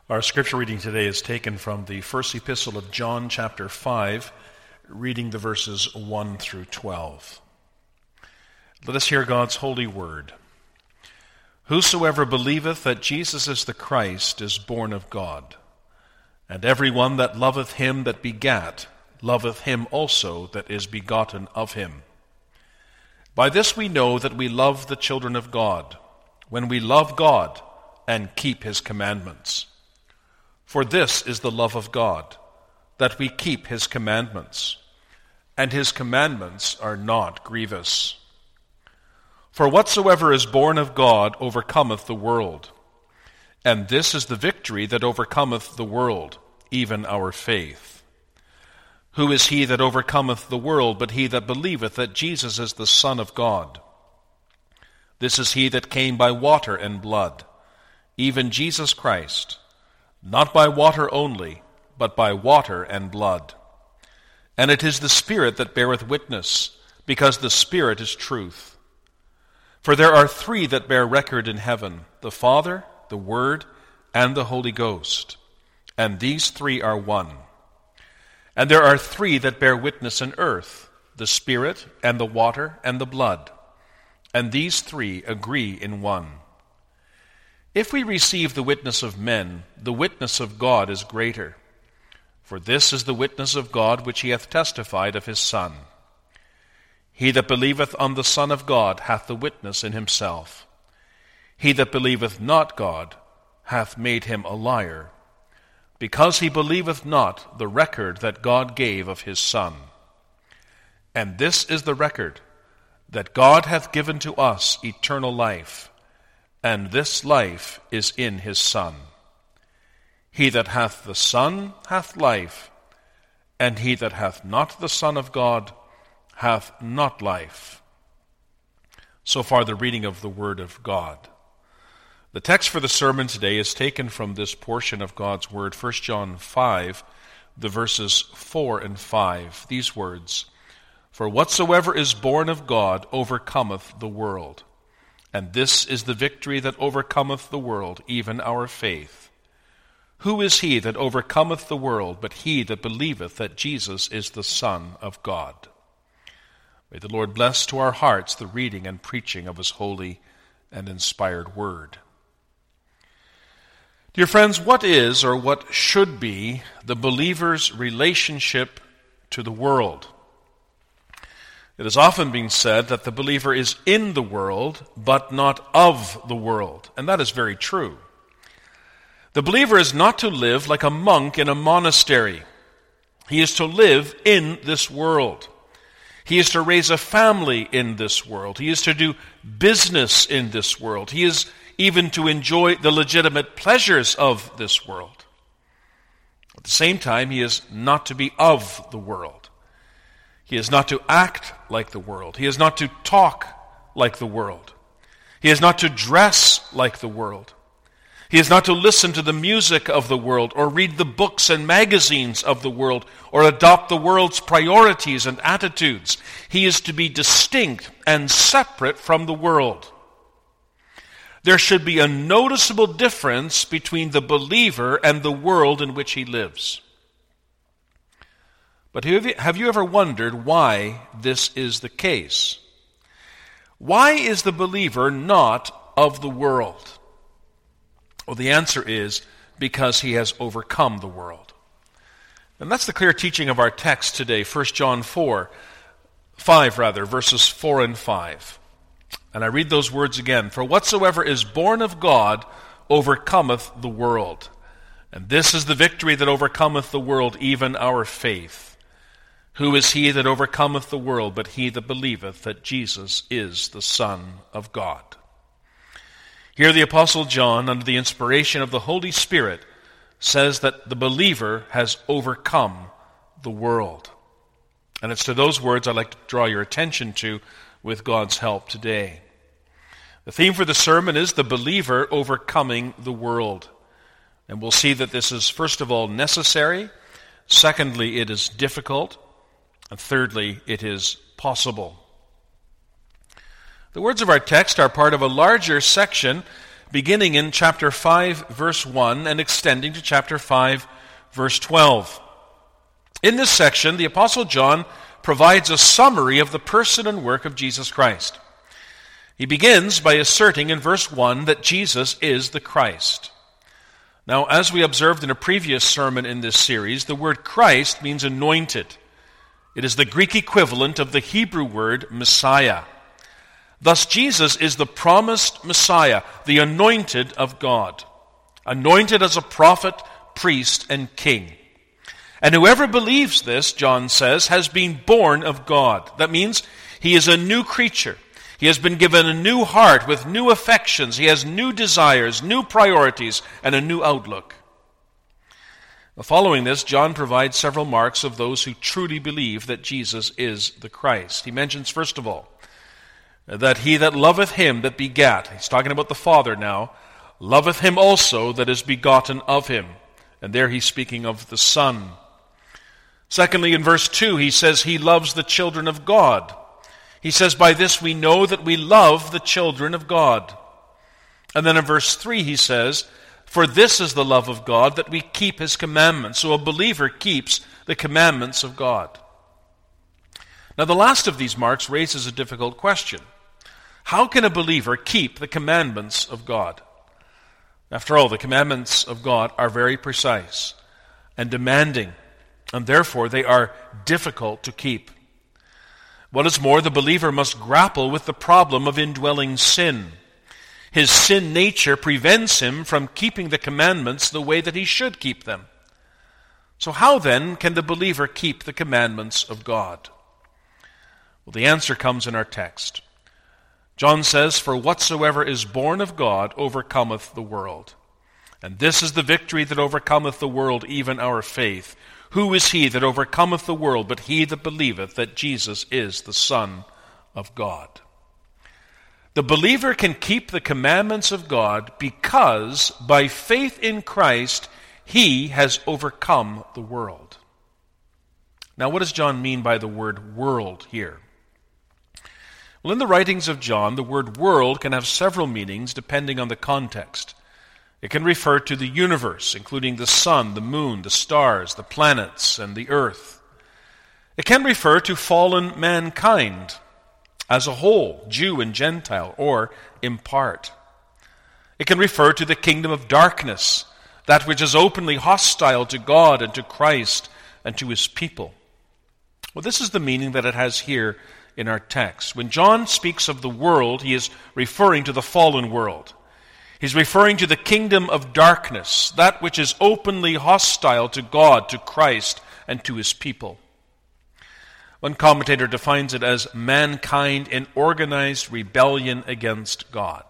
Our scripture reading today is taken from the first epistle of John, chapter 5, reading the verses 1 through 12. Let us hear God's holy word. Whosoever believeth that Jesus is the Christ is born of God, and every one that loveth him that begat loveth him also that is begotten of him. By this we know that we love the children of God, when we love God and keep his commandments. For this is the love of God, that we keep his commandments, and his commandments are not grievous. For whatsoever is born of God overcometh the world, and this is the victory that overcometh the world, even our faith. Who is he that overcometh the world, but he that believeth that Jesus is the Son of God? This is he that came by water and blood, even Jesus Christ, not by water only, but by water and blood. And it is the Spirit that beareth witness, because the Spirit is truth. For there are three that bear record in heaven, the Father, the Word, and the Holy Ghost. And these three are one. And there are three that bear witness in earth, the Spirit, and the water, and the blood. And these three agree in one. If we receive the witness of men, the witness of God is greater. For this is the witness of God which he hath testified of his Son. He that believeth on the Son of God hath the witness in himself. He that believeth not God hath made him a liar, because he believeth not the record that God gave of his Son. And this is the record, that God hath given to us eternal life, and this life is in his Son. He that hath the Son hath life, and he that hath not the Son of God hath not life. So far the reading of the Word of God. The text for the sermon today is taken from this portion of God's Word, 1 John 5, the verses 4 and 5. These words, For whatsoever is born of God overcometh the world. And this is the victory that overcometh the world, even our faith. Who is he that overcometh the world, but he that believeth that Jesus is the Son of God? May the Lord bless to our hearts the reading and preaching of his holy and inspired word. Dear friends, what is or what should be the believer's relationship to the world? It has often been said that the believer is in the world, but not of the world. And that is very true. The believer is not to live like a monk in a monastery. He is to live in this world. He is to raise a family in this world. He is to do business in this world. He is even to enjoy the legitimate pleasures of this world. At the same time, he is not to be of the world. He is not to act like the world. He is not to talk like the world. He is not to dress like the world. He is not to listen to the music of the world or read the books and magazines of the world or adopt the world's priorities and attitudes. He is to be distinct and separate from the world. There should be a noticeable difference between the believer and the world in which he lives. But have you ever wondered why this is the case? Why is the believer not of the world? Well, the answer is because he has overcome the world. And that's the clear teaching of our text today, 1 John 5, verses 4 and 5. And I read those words again. For whatsoever is born of God overcometh the world. And this is the victory that overcometh the world, even our faith. Who is he that overcometh the world, but he that believeth that Jesus is the Son of God? Here the Apostle John, under the inspiration of the Holy Spirit, says that the believer has overcome the world. And it's to those words I'd like to draw your attention to with God's help today. The theme for the sermon is the believer overcoming the world. And we'll see that this is, first of all, necessary. Secondly, it is difficult. And thirdly, it is possible. The words of our text are part of a larger section beginning in chapter 5, verse 1, and extending to chapter 5, verse 12. In this section, the Apostle John provides a summary of the person and work of Jesus Christ. He begins by asserting in verse 1 that Jesus is the Christ. Now, as we observed in a previous sermon in this series, the word Christ means anointed. It is the Greek equivalent of the Hebrew word Messiah. Thus, Jesus is the promised Messiah, the anointed of God, anointed as a prophet, priest, and king. And whoever believes this, John says, has been born of God. That means he is a new creature. He has been given a new heart with new affections. He has new desires, new priorities, and a new outlook. Following this, John provides several marks of those who truly believe that Jesus is the Christ. He mentions, first of all, that he that loveth him that begat, he's talking about the Father now, loveth him also that is begotten of him. And there he's speaking of the Son. Secondly, in verse 2, he says he loves the children of God. He says, by this we know that we love the children of God. And then in verse 3 he says, for this is the love of God, that we keep his commandments. So a believer keeps the commandments of God. Now the last of these marks raises a difficult question. How can a believer keep the commandments of God? After all, the commandments of God are very precise and demanding, and therefore they are difficult to keep. What is more, the believer must grapple with the problem of indwelling sin. His sin nature prevents him from keeping the commandments the way that he should keep them. So how then can the believer keep the commandments of God? Well, the answer comes in our text. John says, for whatsoever is born of God overcometh the world. And this is the victory that overcometh the world, even our faith. Who is he that overcometh the world but he that believeth that Jesus is the Son of God? The believer can keep the commandments of God because by faith in Christ he has overcome the world. Now, what does John mean by the word world here? Well, in the writings of John, the word world can have several meanings depending on the context. It can refer to the universe, including the sun, the moon, the stars, the planets, and the earth. It can refer to fallen mankind as a whole, Jew and Gentile, or in part. It can refer to the kingdom of darkness, that which is openly hostile to God and to Christ and to his people. Well, this is the meaning that it has here in our text. When John speaks of the world, he is referring to the fallen world. He's referring to the kingdom of darkness, that which is openly hostile to God, to Christ, and to his people. One commentator defines it as mankind in organized rebellion against God.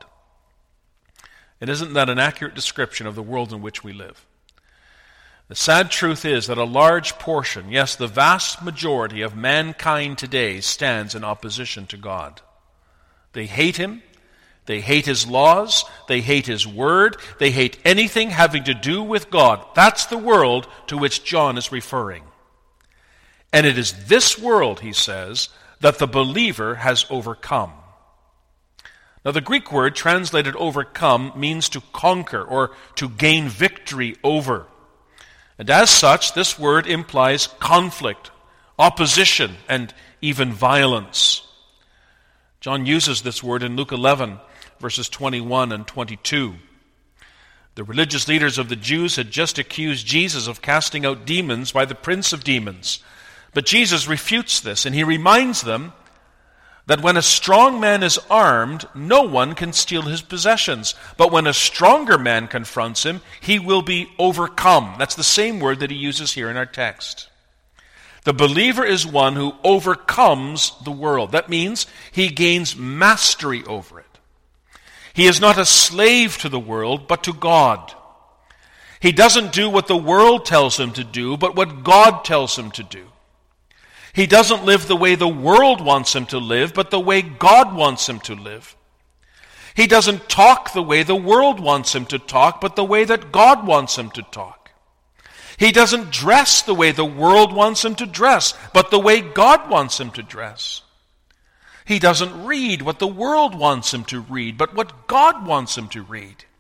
And isn't that an accurate description of the world in which we live? The sad truth is that a large portion, yes, the vast majority of mankind today stands in opposition to God. They hate him. They hate his laws. They hate his word. They hate anything having to do with God. That's the world to which John is referring. And it is this world, he says, that the believer has overcome. Now, the Greek word translated overcome means to conquer or to gain victory over. And as such, this word implies conflict, opposition, and even violence. John uses this word in Luke 11, verses 21 and 22. The religious leaders of the Jews had just accused Jesus of casting out demons by the prince of demons. But Jesus refutes this, and he reminds them that when a strong man is armed, no one can steal his possessions. But when a stronger man confronts him, he will be overcome. That's the same word that he uses here in our text. The believer is one who overcomes the world. That means he gains mastery over it. He is not a slave to the world, but to God. He doesn't do what the world tells him to do, but what God tells him to do. He doesn't live the way the world wants him to live, but the way God wants him to live. He doesn't talk the way the world wants him to talk, but the way that God wants him to talk. He doesn't dress the way the world wants him to dress, but the way God wants him to dress. He doesn't read what the world wants him to read, but what God wants him to read.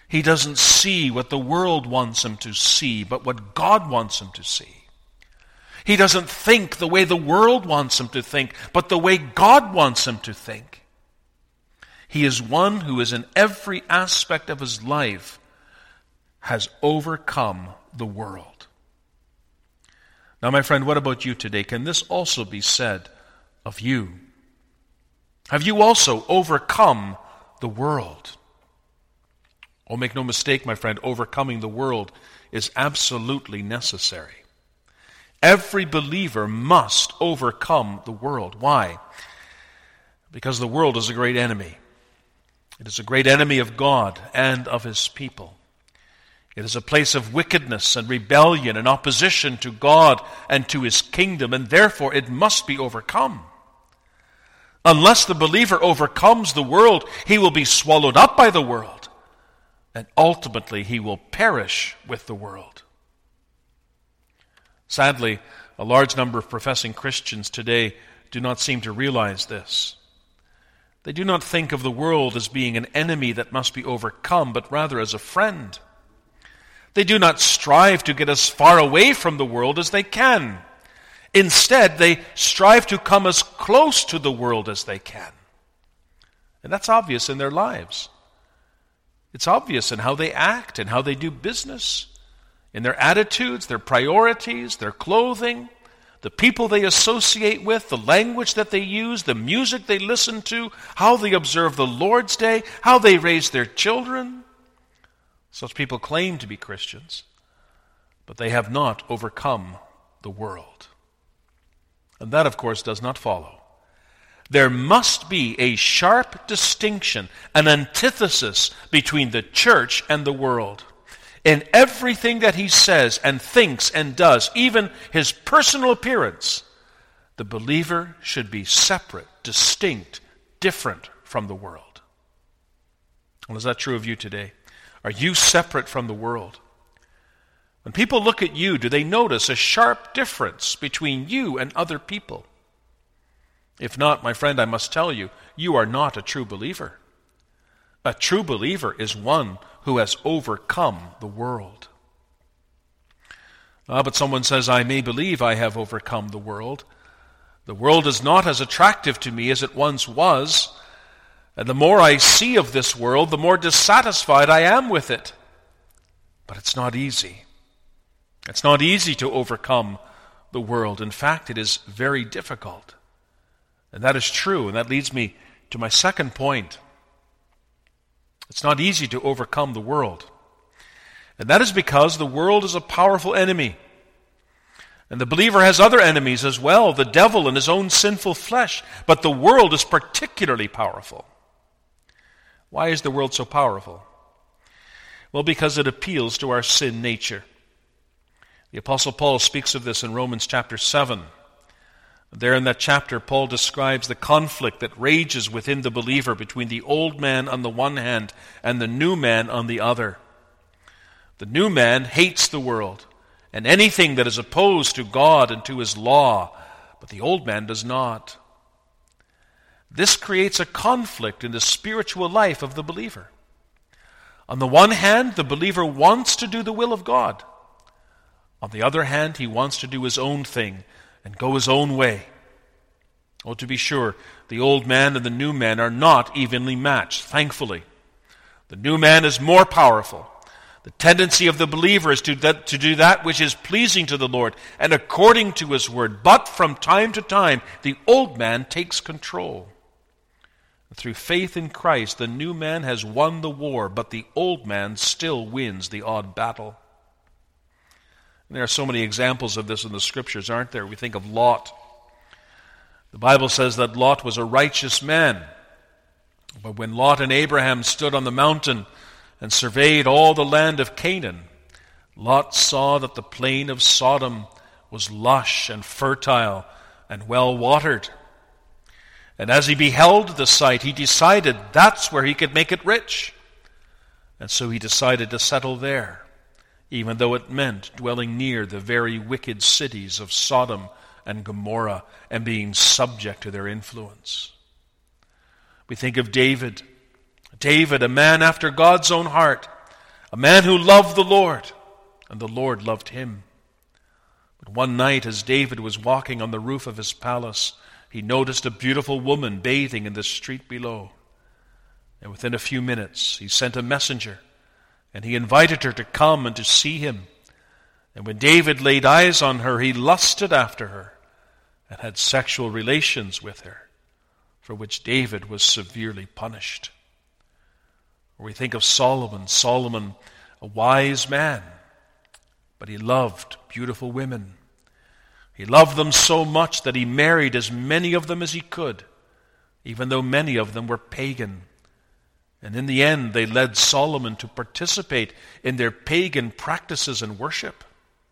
He doesn't see what the world wants him to see, but what God wants him to see. He doesn't think the way the world wants him to think, but the way God wants him to think. He is one who is in every aspect of his life has overcome the world. Now, my friend, what about you today? Can this also be said of you? Have you also overcome the world? Oh, make no mistake, my friend, overcoming the world is absolutely necessary. Every believer must overcome the world. Why? Because the world is a great enemy. It is a great enemy of God and of his people. It is a place of wickedness and rebellion and opposition to God and to his kingdom, and therefore it must be overcome. Unless the believer overcomes the world, he will be swallowed up by the world, and ultimately he will perish with the world. Sadly, a large number of professing Christians today do not seem to realize this. They do not think of the world as being an enemy that must be overcome, but rather as a friend. They do not strive to get as far away from the world as they can. Instead, they strive to come as close to the world as they can. And that's obvious in their lives. It's obvious in how they act and how they do business, in their attitudes, their priorities, their clothing, the people they associate with, the language that they use, the music they listen to, how they observe the Lord's Day, how they raise their children. Such people claim to be Christians, but they have not overcome the world. And that, of course, does not follow. There must be a sharp distinction, an antithesis between the church and the world. In everything that he says and thinks and does, even his personal appearance, the believer should be separate, distinct, different from the world. Well, is that true of you today? Are you separate from the world? When people look at you, do they notice a sharp difference between you and other people? If not, my friend, I must tell you, you are not a true believer. A true believer is one who has overcome the world. But someone says, I may believe I have overcome the world. The world is not as attractive to me as it once was. And the more I see of this world, the more dissatisfied I am with it. But it's not easy. It's not easy to overcome the world. In fact, it is very difficult. And that is true, and that leads me to my second point. It's not easy to overcome the world. And that is because the world is a powerful enemy. And the believer has other enemies as well, the devil and his own sinful flesh. But the world is particularly powerful. Why is the world so powerful? Well, because it appeals to our sin nature. The Apostle Paul speaks of this in Romans chapter 7. There in that chapter, Paul describes the conflict that rages within the believer between the old man on the one hand and the new man on the other. The new man hates the world and anything that is opposed to God and to his law, but the old man does not. This creates a conflict in the spiritual life of the believer. On the one hand, the believer wants to do the will of God. On the other hand, he wants to do his own thing and go his own way. Oh, to be sure, the old man and the new man are not evenly matched, thankfully. The new man is more powerful. The tendency of the believer is to do that which is pleasing to the Lord and according to his word. But from time to time, the old man takes control. Through faith in Christ, the new man has won the war, but the old man still wins the odd battle. And there are so many examples of this in the Scriptures, aren't there? We think of Lot. The Bible says that Lot was a righteous man. But when Lot and Abraham stood on the mountain and surveyed all the land of Canaan, Lot saw that the plain of Sodom was lush and fertile and well watered. And as he beheld the sight, he decided that's where he could make it rich. And so he decided to settle there, even though it meant dwelling near the very wicked cities of Sodom and Gomorrah and being subject to their influence. We think of David. David, a man after God's own heart, a man who loved the Lord, and the Lord loved him. But one night, as David was walking on the roof of his palace, he noticed a beautiful woman bathing in the street below. And within a few minutes, he sent a messenger, and he invited her to come and to see him. And when David laid eyes on her, he lusted after her and had sexual relations with her, for which David was severely punished. Or we think of Solomon, a wise man, but he loved beautiful women. He loved them so much that he married as many of them as he could, even though many of them were pagan. And in the end, they led Solomon to participate in their pagan practices and worship.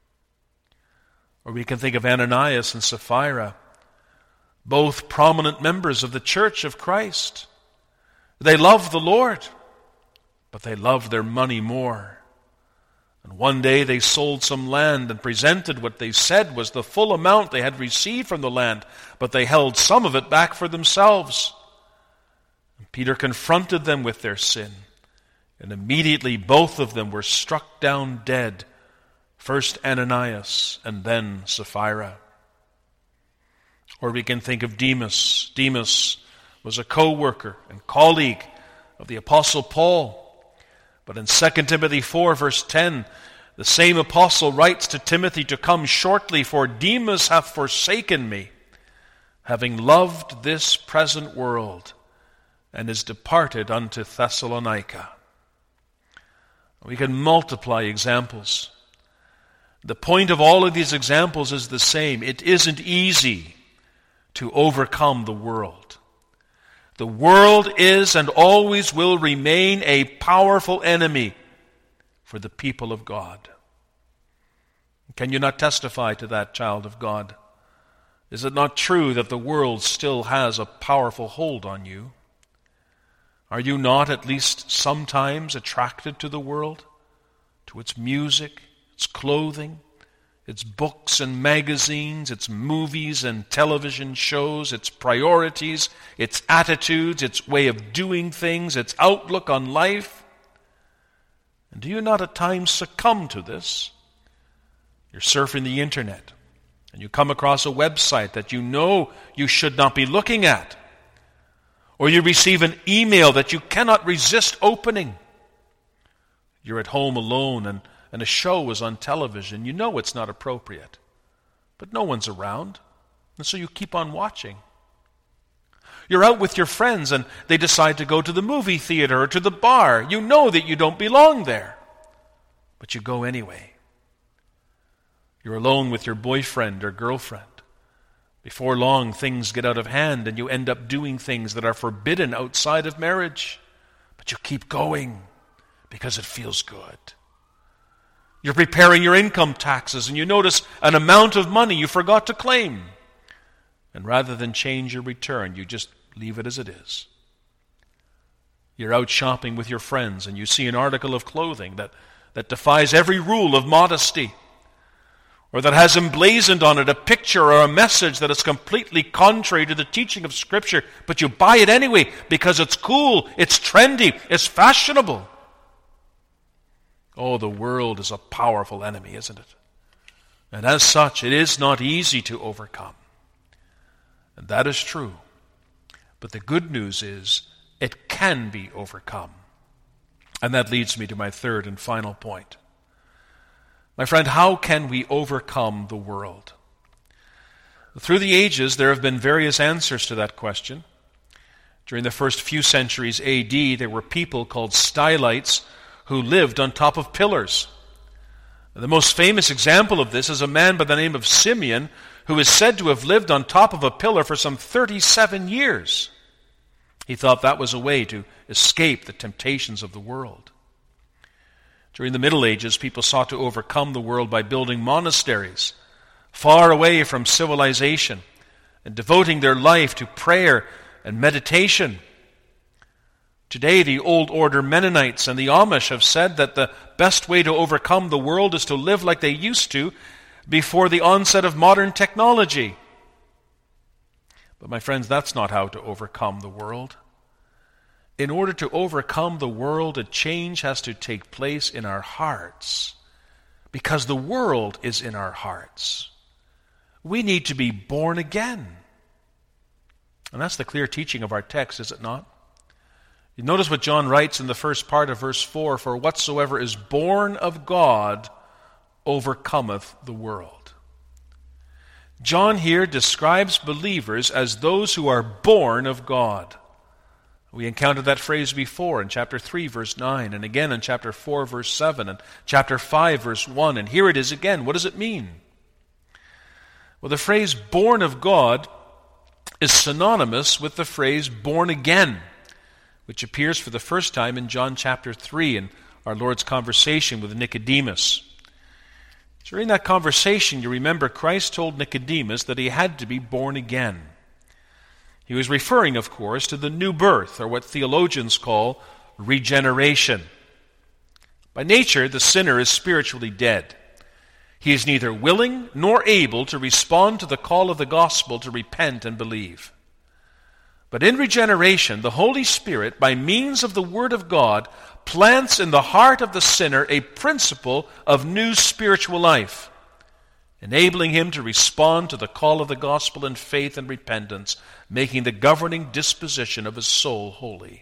Or we can think of Ananias and Sapphira, both prominent members of the Church of Christ. They loved the Lord, but they loved their money more. And one day they sold some land and presented what they said was the full amount they had received from the land, but they held some of it back for themselves. And Peter confronted them with their sin, and immediately both of them were struck down dead, first Ananias and then Sapphira. Or we can think of Demas. Demas was a co-worker and colleague of the Apostle Paul. But in 2 Timothy 4, verse 10, the same apostle writes to Timothy to come shortly, for Demas hath forsaken me, having loved this present world, and is departed unto Thessalonica. We can multiply examples. The point of all of these examples is the same. It isn't easy to overcome the world. The world is and always will remain a powerful enemy for the people of God. Can you not testify to that, child of God? Is it not true that the world still has a powerful hold on you? Are you not at least sometimes attracted to the world, to its music, its clothing, its books and magazines, its movies and television shows, its priorities, its attitudes, its way of doing things, its outlook on life? And do you not at times succumb to this? You're surfing the internet, and you come across a website that you know you should not be looking at. Or you receive an email that you cannot resist opening. You're at home alone and a show is on television. You know it's not appropriate, but no one's around, and so you keep on watching. You're out with your friends and they decide to go to the movie theater or to the bar. You know that you don't belong there, but you go anyway. You're alone with your boyfriend or girlfriend. Before long, things get out of hand and you end up doing things that are forbidden outside of marriage, but you keep going because it feels good. You're preparing your income taxes and you notice an amount of money you forgot to claim. And rather than change your return, you just leave it as it is. You're out shopping with your friends and you see an article of clothing that defies every rule of modesty, or that has emblazoned on it a picture or a message that is completely contrary to the teaching of Scripture, but you buy it anyway because it's cool, it's trendy, it's fashionable. Oh, the world is a powerful enemy, isn't it? And as such, it is not easy to overcome. And that is true. But the good news is, it can be overcome. And that leads me to my third and final point. My friend, how can we overcome the world? Through the ages, there have been various answers to that question. During the first few centuries A.D., there were people called stylites who lived on top of pillars. The most famous example of this is a man by the name of Simeon, who is said to have lived on top of a pillar for some 37 years. He thought that was a way to escape the temptations of the world. During the Middle Ages, people sought to overcome the world by building monasteries far away from civilization and devoting their life to prayer and meditation. Today, the old order Mennonites and the Amish have said that the best way to overcome the world is to live like they used to before the onset of modern technology. But my friends, that's not how to overcome the world. in order to overcome the world, a change has to take place in our hearts, because the world is in our hearts. We need to be born again. And that's the clear teaching of our text, is it not? You notice what John writes in the first part of verse 4, "For whatsoever is born of God overcometh the world." John here describes believers as those who are born of God. We encountered that phrase before in chapter 3, verse 9, and again in chapter 4, verse 7, and chapter 5, verse 1, and here it is again. What does it mean? Well, the phrase born of God is synonymous with the phrase born again, which appears for the first time in John chapter 3 in our Lord's conversation with Nicodemus. During that conversation, you remember Christ told Nicodemus that he had to be born again. He was referring, of course, to the new birth, or what theologians call regeneration. By nature, the sinner is spiritually dead. He is neither willing nor able to respond to the call of the gospel to repent and believe. But in regeneration, the Holy Spirit, by means of the Word of God, plants in the heart of the sinner a principle of new spiritual life, enabling him to respond to the call of the gospel in faith and repentance, making the governing disposition of his soul holy.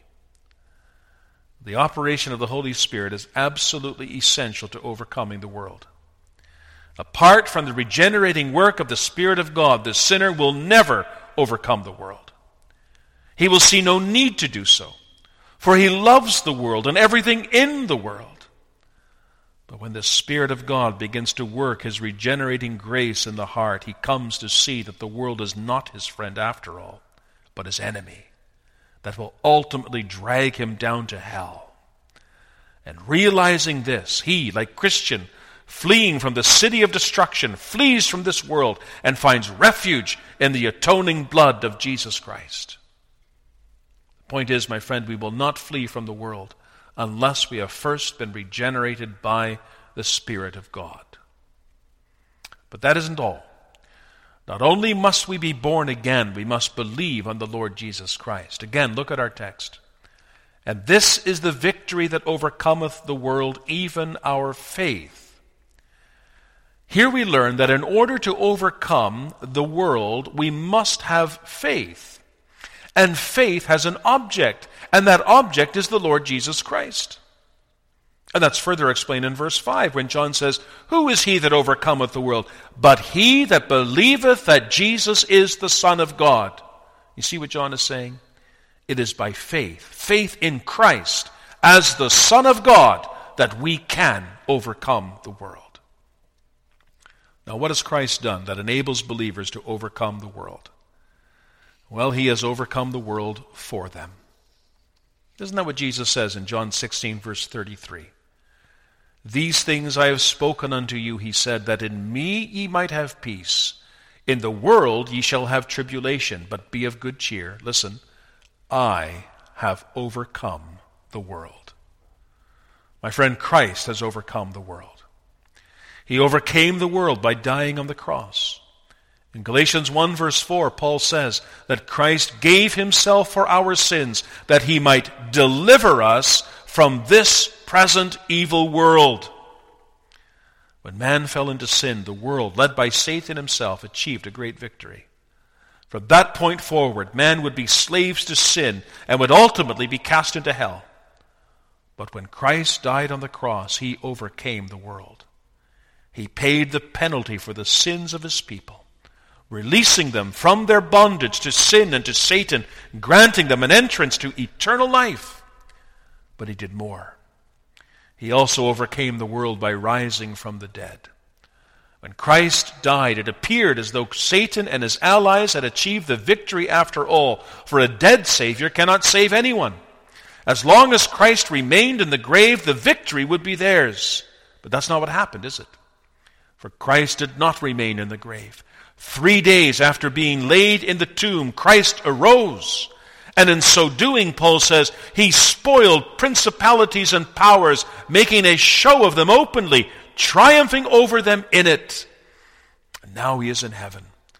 The operation of the Holy Spirit is absolutely essential to overcoming the world. Apart from the regenerating work of the Spirit of God, the sinner will never overcome the world. He will see no need to do so, for he loves the world and everything in the world. But when the Spirit of God begins to work his regenerating grace in the heart, he comes to see that the world is not his friend after all, but his enemy, that will ultimately drag him down to hell. And realizing this, he, like Christian, fleeing from the city of destruction, flees from this world and finds refuge in the atoning blood of Jesus Christ. The point is, my friend, we will not flee from the world unless we have first been regenerated by the Spirit of God. But that isn't all. Not only must we be born again, we must believe on the Lord Jesus Christ. Again, look at our text. "And this is the victory that overcometh the world, even our faith." Here we learn that in order to overcome the world, we must have faith. And faith has an object, and that object is the Lord Jesus Christ. And that's further explained in verse 5 when John says, "Who is he that overcometh the world? But he that believeth that Jesus is the Son of God." You see what John is saying? It is by faith, faith in Christ as the Son of God, that we can overcome the world. Now, what has Christ done that enables believers to overcome the world? Well, he has overcome the world for them. Isn't that what Jesus says in John 16, verse 33? "These things I have spoken unto you," he said, "that in me ye might have peace. In the world ye shall have tribulation, but be of good cheer." Listen, "I have overcome the world." My friend, Christ has overcome the world. He overcame the world by dying on the cross. In Galatians 1 verse 4, Paul says that Christ gave himself for our sins that he might deliver us from this present evil world. When man fell into sin, the world, led by Satan himself, achieved a great victory. From that point forward, man would be slaves to sin and would ultimately be cast into hell. But when Christ died on the cross, he overcame the world. He paid the penalty for the sins of his people, releasing them from their bondage to sin and to Satan, granting them an entrance to eternal life. But he did more. He also overcame the world by rising from the dead. When Christ died, it appeared as though Satan and his allies had achieved the victory after all, for a dead Savior cannot save anyone. As long as Christ remained in the grave, the victory would be theirs. But that's not what happened, is it? For Christ did not remain in the grave. 3 days after being laid in the tomb, Christ arose. And in so doing, Paul says, he spoiled principalities and powers, making a show of them openly, triumphing over them in it. And now he is in heaven.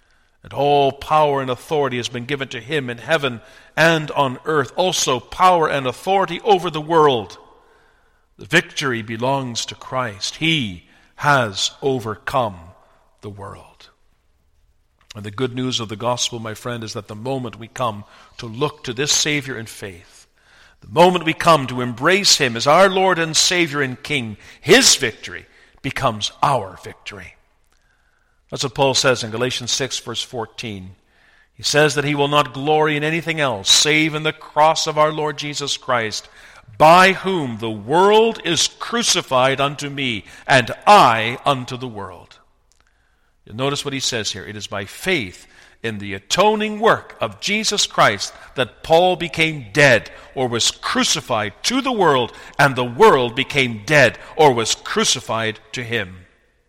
And all power and authority has been given to him in heaven and on earth, also power and authority over the world. The victory belongs to Christ. He has overcome the world. And the good news of the gospel, my friend, is that the moment we come to look to this Savior in faith, the moment we come to embrace him as our Lord and Savior and King, his victory becomes our victory. That's what Paul says in Galatians 6, verse 14. He says that he will not glory in anything else save in the cross of our Lord Jesus Christ, by whom the world is crucified unto me, and I unto the world. You'll notice what he says here. It is by faith in the atoning work of Jesus Christ that Paul became dead, or was crucified to the world, and the world became dead, or was crucified to him.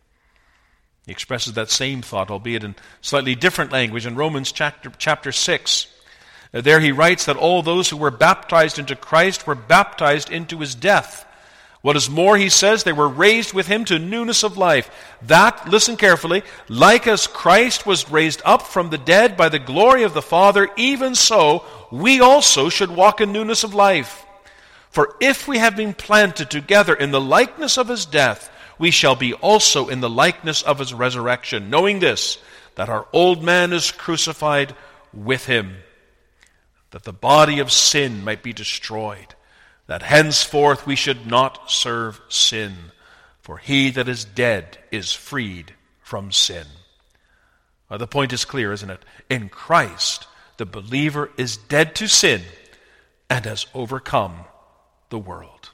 He expresses that same thought, albeit in slightly different language, in Romans chapter 6. There he writes that all those who were baptized into Christ were baptized into his death. What is more, he says, they were raised with him to newness of life. That, listen carefully, like as Christ was raised up from the dead by the glory of the Father, even so we also should walk in newness of life. For if we have been planted together in the likeness of his death, we shall be also in the likeness of his resurrection, knowing this, that our old man is crucified with him, that the body of sin might be destroyed, that henceforth we should not serve sin, for he that is dead is freed from sin. The point is clear, isn't it? In Christ, the believer is dead to sin and has overcome the world.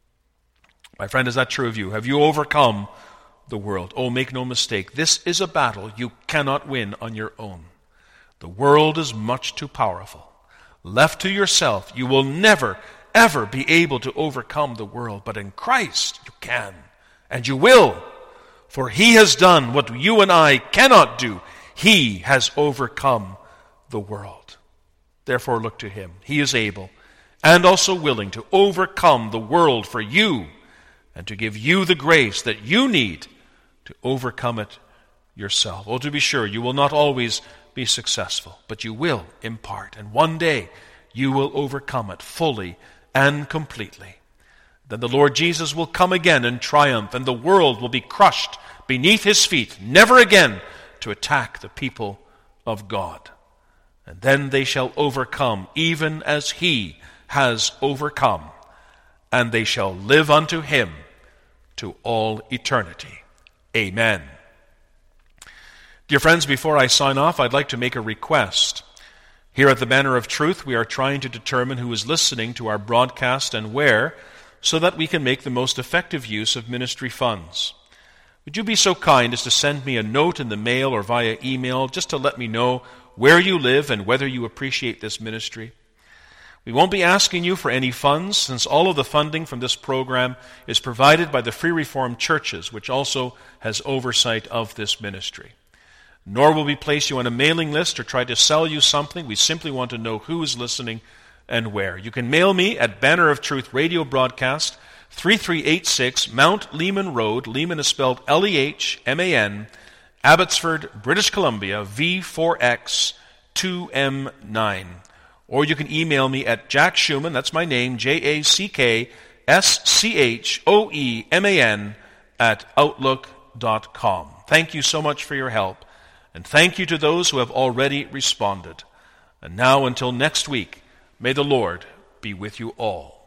My friend, is that true of you? Have you overcome the world? Oh, make no mistake, this is a battle you cannot win on your own. The world is much too powerful. Left to yourself, you will never, ever be able to overcome the world. But in Christ, you can, and you will. For he has done what you and I cannot do. He has overcome the world. Therefore, look to him. He is able and also willing to overcome the world for you, and to give you the grace that you need to overcome it yourself. Oh, to be sure, you will not always be successful, but you will in part. And one day, you will overcome it fully and completely. Then the Lord Jesus will come again in triumph, and the world will be crushed beneath his feet, never again to attack the people of God. And then they shall overcome, even as he has overcome, and they shall live unto him to all eternity. Amen. Dear friends, before I sign off, I'd like to make a request. Here at the Banner of Truth, we are trying to determine who is listening to our broadcast and where, so that we can make the most effective use of ministry funds. Would you be so kind as to send me a note in the mail or via email just to let me know where you live and whether you appreciate this ministry? We won't be asking you for any funds, since all of the funding from this program is provided by the Free Reformed Churches, which also has oversight of this ministry. Nor will we place you on a mailing list or try to sell you something. We simply want to know who is listening and where. You can mail me at Banner of Truth Radio Broadcast, 3386 Mount Lehman Road, Lehman is spelled Lehman, Abbotsford, British Columbia, V4X 2M9. Or you can email me at Jack Schumann, that's my name, JackSchoeman @outlook.com. Thank you so much for your help, and thank you to those who have already responded. And now, until next week, may the Lord be with you all.